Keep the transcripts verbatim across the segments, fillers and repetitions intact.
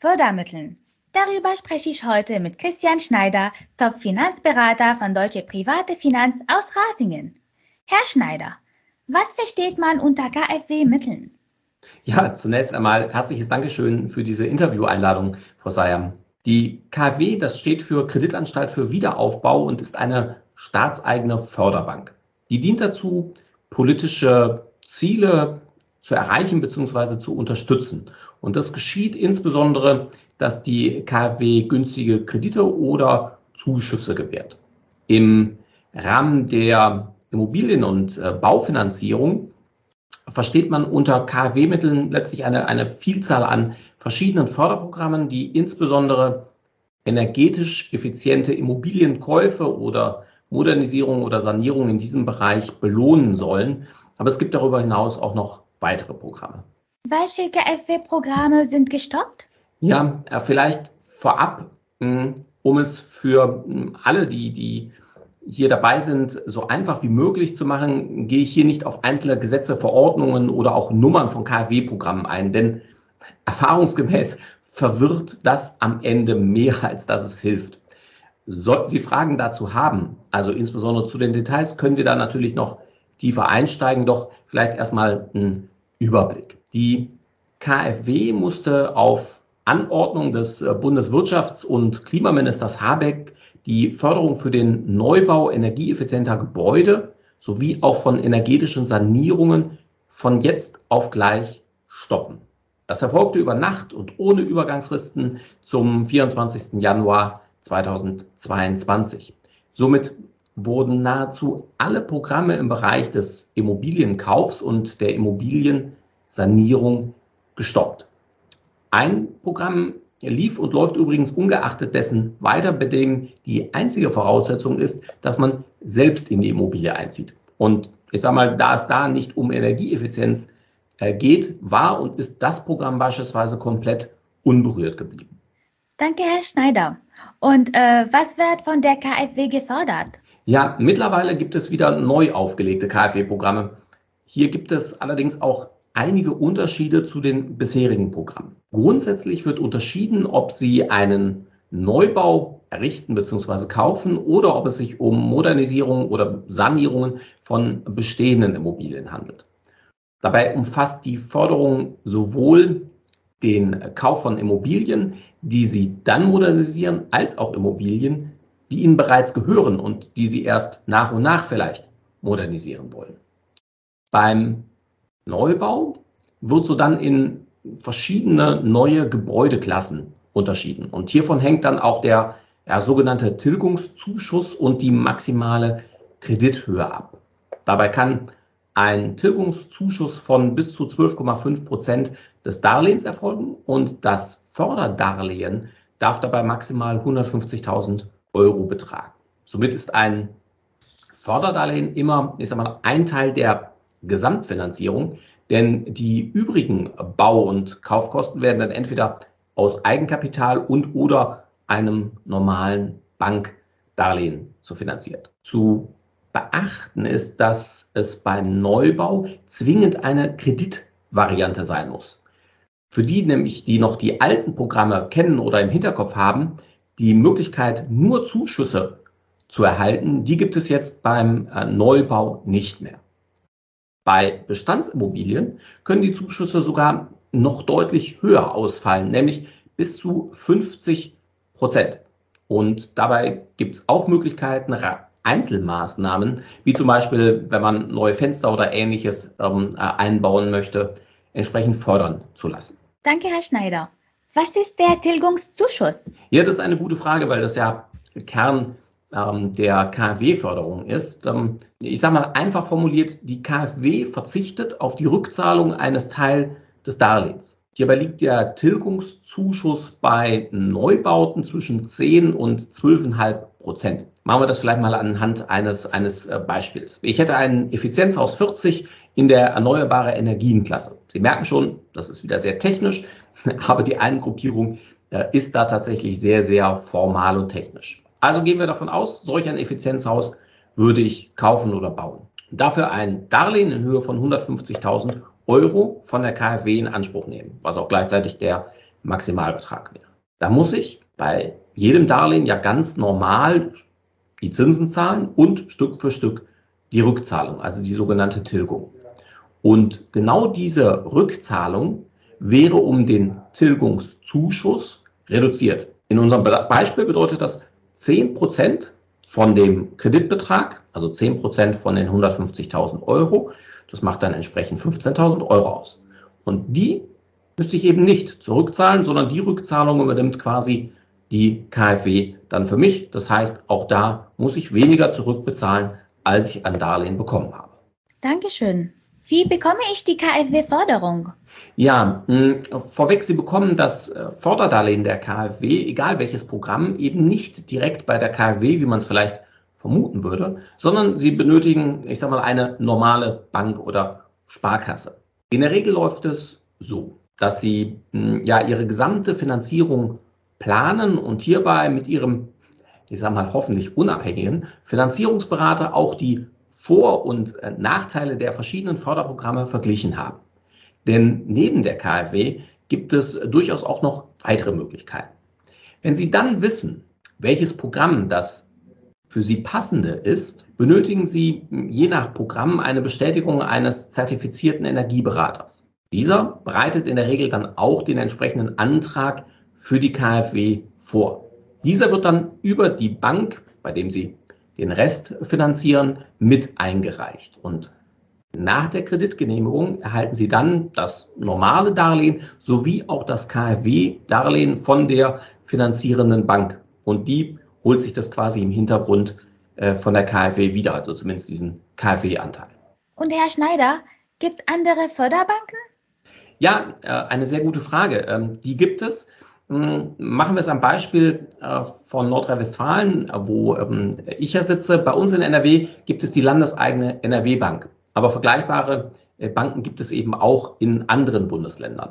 Fördermitteln. Darüber spreche ich heute mit Christian Schneider, Top-Finanzberater von Deutsche Private Finanz aus Ratingen. Herr Schneider, was versteht man unter K f W-Mitteln? Ja, zunächst einmal herzliches Dankeschön für diese Intervieweinladung, Frau Seyer. Die K f W, das steht für Kreditanstalt für Wiederaufbau und ist eine staatseigene Förderbank. Die dient dazu, politische Ziele zu erreichen bzw. zu unterstützen. Und das geschieht insbesondere, dass die K f W günstige Kredite oder Zuschüsse gewährt. Im Rahmen der Immobilien- und äh, Baufinanzierung versteht man unter K f W-Mitteln letztlich eine, eine Vielzahl an verschiedenen Förderprogrammen, die insbesondere energetisch effiziente Immobilienkäufe oder Modernisierung oder Sanierung in diesem Bereich belohnen sollen. Aber es gibt darüber hinaus auch noch weitere Programme. Welche K f W-Programme sind gestoppt? Ja, vielleicht vorab, um es für alle, die, die hier dabei sind, so einfach wie möglich zu machen, gehe ich hier nicht auf einzelne Gesetze, Verordnungen oder auch Nummern von K f W-Programmen ein, denn erfahrungsgemäß verwirrt das am Ende mehr, als dass es hilft. Sollten Sie Fragen dazu haben, also insbesondere zu den Details, können wir da natürlich noch tiefer einsteigen, doch vielleicht erstmal ein Überblick. Die K f W musste auf Anordnung des Bundeswirtschafts- und Klimaministers Habeck die Förderung für den Neubau energieeffizienter Gebäude sowie auch von energetischen Sanierungen von jetzt auf gleich stoppen. Das erfolgte über Nacht und ohne Übergangsfristen zum vierundzwanzigsten Januar zweitausendzweiundzwanzig. Somit wurden nahezu alle Programme im Bereich des Immobilienkaufs und der Immobiliensanierung gestoppt. Ein Programm lief und läuft übrigens ungeachtet dessen weiter, bei dem die einzige Voraussetzung ist, dass man selbst in die Immobilie einzieht. Und ich sage mal, da es da nicht um Energieeffizienz äh, geht, war und ist das Programm beispielsweise komplett unberührt geblieben. Danke, Herr Schneider. Und äh, was wird von der K f W gefördert? Ja, mittlerweile gibt es wieder neu aufgelegte K f W-Programme. Hier gibt es allerdings auch einige Unterschiede zu den bisherigen Programmen. Grundsätzlich wird unterschieden, ob Sie einen Neubau errichten bzw. kaufen oder ob es sich um Modernisierung oder Sanierungen von bestehenden Immobilien handelt. Dabei umfasst die Förderung sowohl den Kauf von Immobilien, die Sie dann modernisieren, als auch Immobilien, die Ihnen bereits gehören und die Sie erst nach und nach vielleicht modernisieren wollen. Beim Neubau wird so dann in verschiedene neue Gebäudeklassen unterschieden. Und hiervon hängt dann auch der ja, sogenannte Tilgungszuschuss und die maximale Kredithöhe ab. Dabei kann ein Tilgungszuschuss von bis zu zwölf Komma fünf Prozent des Darlehens erfolgen und das Förderdarlehen darf dabei maximal hundertfünfzigtausend Euro betragen. Somit ist ein Förderdarlehen immer, ich sag mal, ein Teil der Gesamtfinanzierung, denn die übrigen Bau- und Kaufkosten werden dann entweder aus Eigenkapital und oder einem normalen Bankdarlehen zu finanziert. Zu beachten ist, dass es beim Neubau zwingend eine Kreditvariante sein muss. Für die nämlich, die noch die alten Programme kennen oder im Hinterkopf haben, die Möglichkeit, nur Zuschüsse zu erhalten, die gibt es jetzt beim Neubau nicht mehr. Bei Bestandsimmobilien können die Zuschüsse sogar noch deutlich höher ausfallen, nämlich bis zu fünfzig Prozent. Und dabei gibt es auch Möglichkeiten, Einzelmaßnahmen, wie zum Beispiel, wenn man neue Fenster oder Ähnliches ähm, einbauen möchte, entsprechend fördern zu lassen. Danke, Herr Schneider. Was ist der Tilgungszuschuss? Ja, das ist eine gute Frage, weil das ja Kern ähm, der K f W-Förderung ist. Ähm, ich sage mal einfach formuliert, die K f W verzichtet auf die Rückzahlung eines Teils des Darlehens. Hierbei liegt der Tilgungszuschuss bei Neubauten zwischen zehn und zwölf Komma fünf Prozent. Machen wir das vielleicht mal anhand eines, eines Beispiels. Ich hätte ein Effizienzhaus vierzig in der erneuerbare Energienklasse. Sie merken schon, das ist wieder sehr technisch, aber die Eingruppierung ist da tatsächlich sehr, sehr formal und technisch. Also gehen wir davon aus, solch ein Effizienzhaus würde ich kaufen oder bauen. Dafür ein Darlehen in Höhe von hundertfünfzigtausend Euro von der K f W in Anspruch nehmen, was auch gleichzeitig der Maximalbetrag wäre. Da muss ich bei jedem Darlehen ja ganz normal die Zinsen zahlen und Stück für Stück die Rückzahlung, also die sogenannte Tilgung. Und genau diese Rückzahlung wäre um den Tilgungszuschuss reduziert. In unserem Beispiel bedeutet das zehn Prozent von dem Kreditbetrag, also zehn Prozent von den hundertfünfzigtausend Euro. Das macht dann entsprechend fünfzehntausend Euro aus. Und die müsste ich eben nicht zurückzahlen, sondern die Rückzahlung übernimmt quasi die KfW dann für mich. Das heißt, auch da muss ich weniger zurückbezahlen, als ich an Darlehen bekommen habe. Dankeschön. Wie bekomme ich die KfW-Förderung? Ja, mh, vorweg, Sie bekommen das Förderdarlehen der KfW, egal welches Programm, eben nicht direkt bei der KfW, wie man es vielleicht vermuten würde, sondern Sie benötigen, ich sage mal, eine normale Bank oder Sparkasse. In der Regel läuft es so, dass Sie mh, ja Ihre gesamte Finanzierung planen und hierbei mit Ihrem, ich sage mal, hoffentlich unabhängigen Finanzierungsberater auch die Vor- und Nachteile der verschiedenen Förderprogramme verglichen haben. Denn neben der KfW gibt es durchaus auch noch weitere Möglichkeiten. Wenn Sie dann wissen, welches Programm das für Sie passende ist, benötigen Sie je nach Programm eine Bestätigung eines zertifizierten Energieberaters. Dieser bereitet in der Regel dann auch den entsprechenden Antrag für die KfW vor. Dieser wird dann über die Bank, bei dem Sie den Rest finanzieren, mit eingereicht. Und nach der Kreditgenehmigung erhalten Sie dann das normale Darlehen sowie auch das KfW-Darlehen von der finanzierenden Bank. Und die holt sich das quasi im Hintergrund äh, von der KfW wieder, also zumindest diesen KfW-Anteil. Und Herr Schneider, gibt es andere Förderbanken? Ja, äh, eine sehr gute Frage. Ähm, die gibt es. Machen wir es am Beispiel von Nordrhein-Westfalen, wo ich ja sitze. Bei uns in N R W gibt es die landeseigene N R W-Bank. Aber vergleichbare Banken gibt es eben auch in anderen Bundesländern.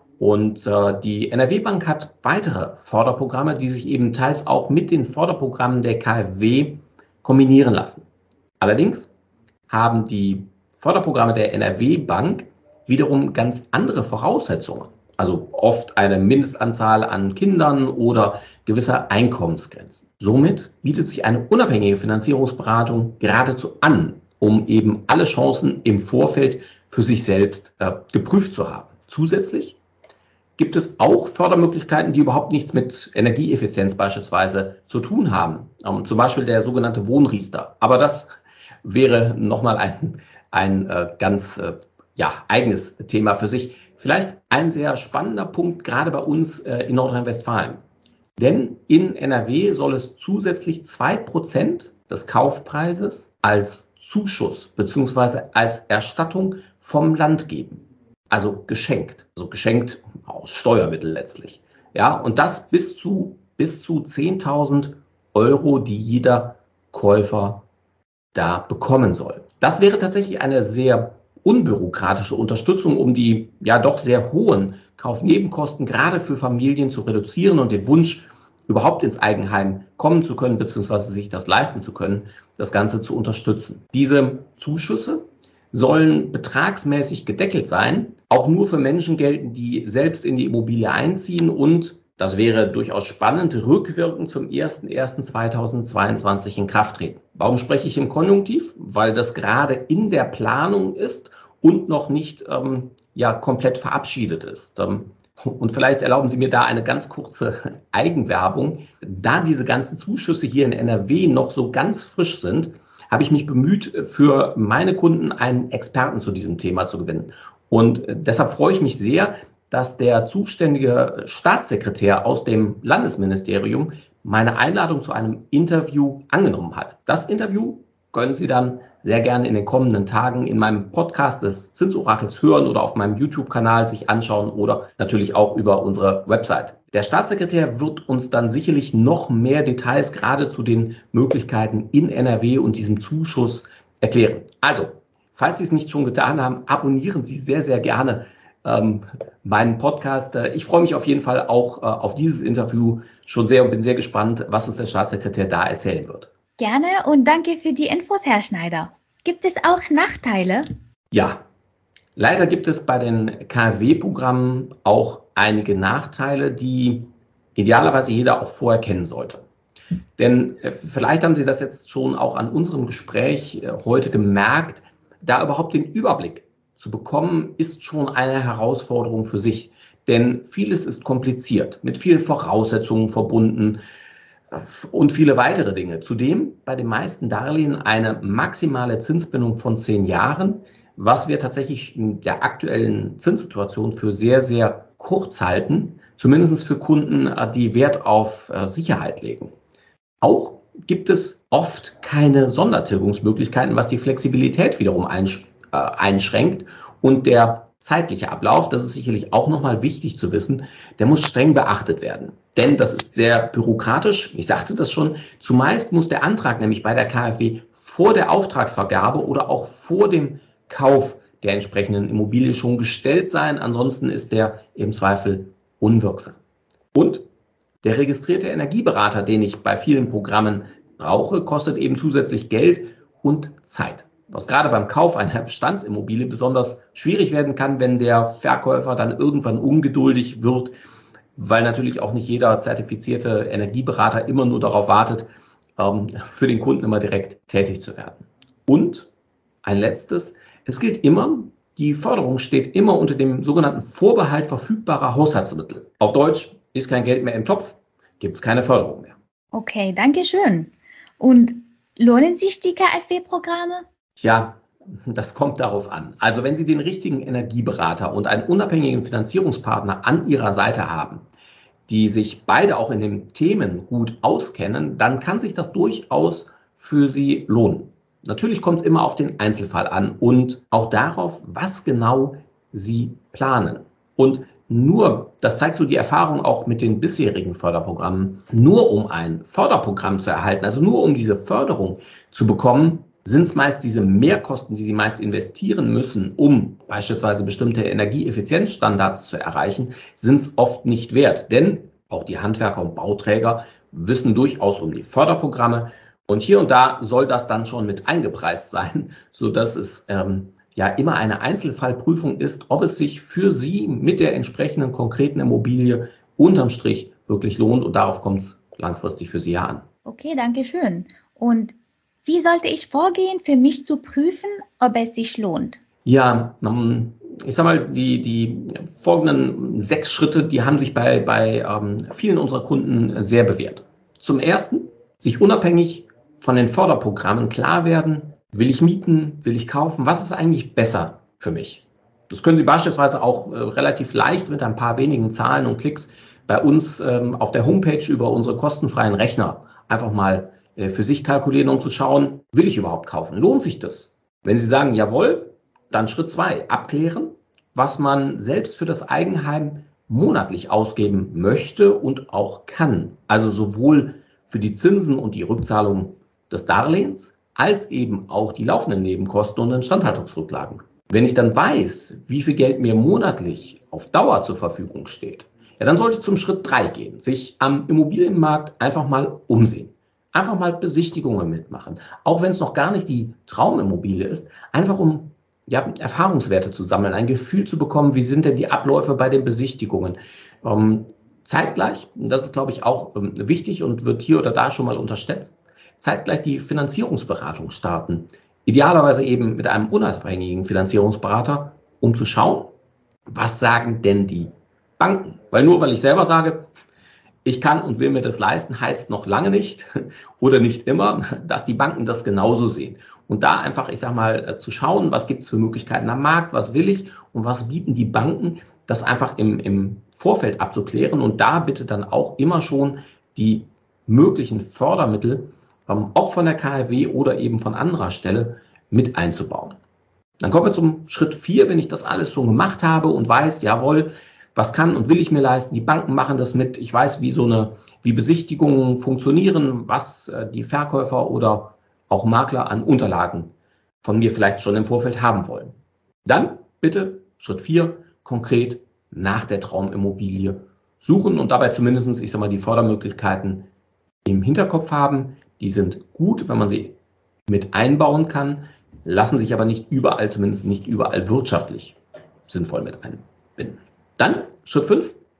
Und die N R W-Bank hat weitere Förderprogramme, die sich eben teils auch mit den Förderprogrammen der KfW kombinieren lassen. Allerdings haben die Förderprogramme der N R W-Bank wiederum ganz andere Voraussetzungen. Also oft eine Mindestanzahl an Kindern oder gewisse Einkommensgrenzen. Somit bietet sich eine unabhängige Finanzierungsberatung geradezu an, um eben alle Chancen im Vorfeld für sich selbst äh, geprüft zu haben. Zusätzlich gibt es auch Fördermöglichkeiten, die überhaupt nichts mit Energieeffizienz beispielsweise zu tun haben. Ähm, zum Beispiel der sogenannte Wohnriester. Aber das wäre nochmal ein, ein äh, ganz äh, ja, eigenes Thema für sich. Vielleicht ein sehr spannender Punkt, gerade bei uns äh, in Nordrhein-Westfalen. Denn in N R W soll es zusätzlich zwei Prozent des Kaufpreises als Zuschuss bzw. als Erstattung vom Land geben. Also geschenkt. Also geschenkt aus Steuermitteln letztlich. Ja, und das bis zu, bis zu zehntausend Euro, die jeder Käufer da bekommen soll. Das wäre tatsächlich eine sehr unbürokratische Unterstützung, um die ja doch sehr hohen Kaufnebenkosten gerade für Familien zu reduzieren und den Wunsch, überhaupt ins Eigenheim kommen zu können, beziehungsweise sich das leisten zu können, das Ganze zu unterstützen. Diese Zuschüsse sollen betragsmäßig gedeckelt sein, auch nur für Menschen gelten, die selbst in die Immobilie einziehen und, das wäre durchaus spannend, rückwirkend zum ersten ersten zweitausendzweiundzwanzig in Kraft treten. Warum spreche ich im Konjunktiv? Weil das gerade in der Planung ist und noch nicht ähm, ja, komplett verabschiedet ist. Ähm, und vielleicht erlauben Sie mir da eine ganz kurze Eigenwerbung. Da diese ganzen Zuschüsse hier in N R W noch so ganz frisch sind, habe ich mich bemüht, für meine Kunden einen Experten zu diesem Thema zu gewinnen. Und deshalb freue ich mich sehr, dass der zuständige Staatssekretär aus dem Landesministerium meine Einladung zu einem Interview angenommen hat. Das Interview können Sie dann sehr gerne in den kommenden Tagen in meinem Podcast des Zinsorakels hören oder auf meinem YouTube-Kanal sich anschauen oder natürlich auch über unsere Website. Der Staatssekretär wird uns dann sicherlich noch mehr Details gerade zu den Möglichkeiten in N R W und diesem Zuschuss erklären. Also, falls Sie es nicht schon getan haben, abonnieren Sie sehr, sehr gerne ähm, meinen Podcast. Ich freue mich auf jeden Fall auch äh, auf dieses Interview schon sehr und bin sehr gespannt, was uns der Staatssekretär da erzählen wird. Gerne und danke für die Infos, Herr Schneider. Gibt es auch Nachteile? Ja, leider gibt es bei den K fW-Programmen auch einige Nachteile, die idealerweise jeder auch vorher kennen sollte. Denn äh, vielleicht haben Sie das jetzt schon auch an unserem Gespräch äh, heute gemerkt, da überhaupt den Überblick zu bekommen, ist schon eine Herausforderung für sich. Denn vieles ist kompliziert, mit vielen Voraussetzungen verbunden äh, und viele weitere Dinge. Zudem bei den meisten Darlehen eine maximale Zinsbindung von zehn Jahren, was wir tatsächlich in der aktuellen Zinssituation für sehr, sehr kurz halten, zumindest für Kunden, die Wert auf äh, Sicherheit legen. Auch gibt es oft keine Sondertilgungsmöglichkeiten, was die Flexibilität wiederum einsch äh, einschränkt. Und der zeitliche Ablauf, das ist sicherlich auch nochmal wichtig zu wissen, der muss streng beachtet werden. Denn das ist sehr bürokratisch, ich sagte das schon, zumeist muss der Antrag nämlich bei der KfW vor der Auftragsvergabe oder auch vor dem Kauf der entsprechenden Immobilie schon gestellt sein. Ansonsten ist der im Zweifel unwirksam. Und der registrierte Energieberater, den ich bei vielen Programmen brauche, kostet eben zusätzlich Geld und Zeit. Was gerade beim Kauf einer Bestandsimmobilie besonders schwierig werden kann, wenn der Verkäufer dann irgendwann ungeduldig wird, weil natürlich auch nicht jeder zertifizierte Energieberater immer nur darauf wartet, für den Kunden immer direkt tätig zu werden. Und ein letztes, es gilt immer, die Förderung steht immer unter dem sogenannten Vorbehalt verfügbarer Haushaltsmittel. Auf Deutsch, ist kein Geld mehr im Topf, gibt es keine Förderung mehr. Okay, danke schön. Und lohnen sich die K f W-Programme? Ja, das kommt darauf an. Also wenn Sie den richtigen Energieberater und einen unabhängigen Finanzierungspartner an Ihrer Seite haben, die sich beide auch in den Themen gut auskennen, dann kann sich das durchaus für Sie lohnen. Natürlich kommt es immer auf den Einzelfall an und auch darauf, was genau Sie planen. Und nur, das zeigt so die Erfahrung auch mit den bisherigen Förderprogrammen, nur um ein Förderprogramm zu erhalten, also nur um diese Förderung zu bekommen, sind es meist diese Mehrkosten, die Sie meist investieren müssen, um beispielsweise bestimmte Energieeffizienzstandards zu erreichen, sind es oft nicht wert. Denn auch die Handwerker und Bauträger wissen durchaus um die Förderprogramme. Und hier und da soll das dann schon mit eingepreist sein, sodass es ähm, ja immer eine Einzelfallprüfung ist, ob es sich für Sie mit der entsprechenden konkreten Immobilie unterm Strich wirklich lohnt. Und darauf kommt es langfristig für Sie ja an. Okay, danke schön. Und wie sollte ich vorgehen, für mich zu prüfen, ob es sich lohnt? Ja, ich sag mal, die, die folgenden sechs Schritte, die haben sich bei, bei ähm, vielen unserer Kunden sehr bewährt. Zum Ersten, sich unabhängig von den Förderprogrammen klar werden, will ich mieten, will ich kaufen, was ist eigentlich besser für mich? Das können Sie beispielsweise auch äh, relativ leicht mit ein paar wenigen Zahlen und Klicks bei uns ähm, auf der Homepage über unsere kostenfreien Rechner einfach mal äh, für sich kalkulieren, um zu schauen, will ich überhaupt kaufen? Lohnt sich das? Wenn Sie sagen, jawohl, dann Schritt zwei, abklären, was man selbst für das Eigenheim monatlich ausgeben möchte und auch kann. Also sowohl für die Zinsen und die Rückzahlung des Darlehens, als eben auch die laufenden Nebenkosten und Instandhaltungsrücklagen. Wenn ich dann weiß, wie viel Geld mir monatlich auf Dauer zur Verfügung steht, ja, dann sollte ich zum Schritt drei gehen, sich am Immobilienmarkt einfach mal umsehen. Einfach mal Besichtigungen mitmachen. Auch wenn es noch gar nicht die Traumimmobilie ist, einfach um ja, Erfahrungswerte zu sammeln, ein Gefühl zu bekommen, wie sind denn die Abläufe bei den Besichtigungen. Ähm, zeitgleich, und das ist, glaube ich, auch ähm, wichtig und wird hier oder da schon mal unterschätzt, zeitgleich die Finanzierungsberatung starten. Idealerweise eben mit einem unabhängigen Finanzierungsberater, um zu schauen, was sagen denn die Banken? Weil nur weil ich selber sage, ich kann und will mir das leisten, heißt noch lange nicht oder nicht immer, dass die Banken das genauso sehen. Und da einfach, ich sage mal, zu schauen, was gibt es für Möglichkeiten am Markt, was will ich und was bieten die Banken, das einfach im, im Vorfeld abzuklären und da bitte dann auch immer schon die möglichen Fördermittel, ob von der K f W oder eben von anderer Stelle, mit einzubauen. Dann kommen wir zum Schritt vier, wenn ich das alles schon gemacht habe und weiß, jawohl, was kann und will ich mir leisten, die Banken machen das mit, ich weiß, wie so eine, wie Besichtigungen funktionieren, was die Verkäufer oder auch Makler an Unterlagen von mir vielleicht schon im Vorfeld haben wollen. Dann bitte Schritt vier, konkret nach der Traumimmobilie suchen und dabei zumindest, ich sag mal, die Fördermöglichkeiten im Hinterkopf haben. Die sind gut, wenn man sie mit einbauen kann, lassen sich aber nicht überall, zumindest nicht überall wirtschaftlich sinnvoll mit einbinden. Dann Schritt fünf,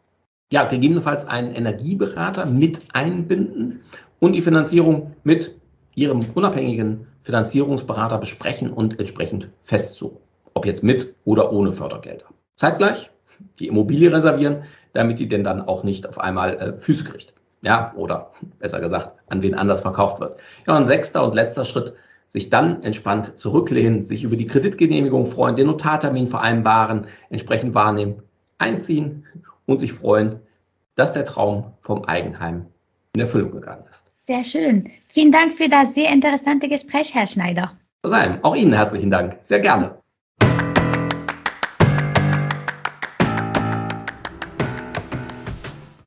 ja, gegebenenfalls einen Energieberater mit einbinden und die Finanzierung mit Ihrem unabhängigen Finanzierungsberater besprechen und entsprechend festzurren, ob jetzt mit oder ohne Fördergelder. Zeitgleich die Immobilie reservieren, damit die denn dann auch nicht auf einmal äh, Füße kriegt. Ja, oder besser gesagt, an wen anders verkauft wird. Ja, und sechster und letzter Schritt, sich dann entspannt zurücklehnen, sich über die Kreditgenehmigung freuen, den Notartermin vereinbaren, entsprechend wahrnehmen, einziehen und sich freuen, dass der Traum vom Eigenheim in Erfüllung gegangen ist. Sehr schön. Vielen Dank für das sehr interessante Gespräch, Herr Schneider. Auch Ihnen herzlichen Dank. Sehr gerne.